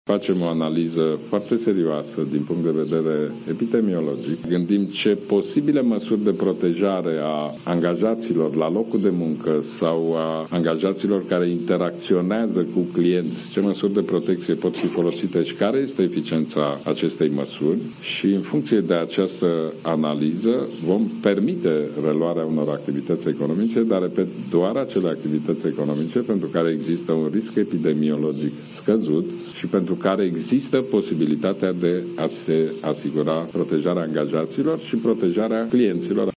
facem o analiză foarte serioasă din punct de vedere epidemiologic. Gândim ce posibile măsuri de protejare a angajaților la locul de muncă sau a angajaților care interacționează cu clienți, ce măsuri de protecție pot fi folosite și care este eficiența acestei măsuri și în funcție de această analiză vom permite reluarea unor activități economice, dar, repet, doar acele activități economice pentru care există un risc epidemiologic scăzut și pentru care există posibilitatea de a se asigura protejarea angajaților și protejarea clienților.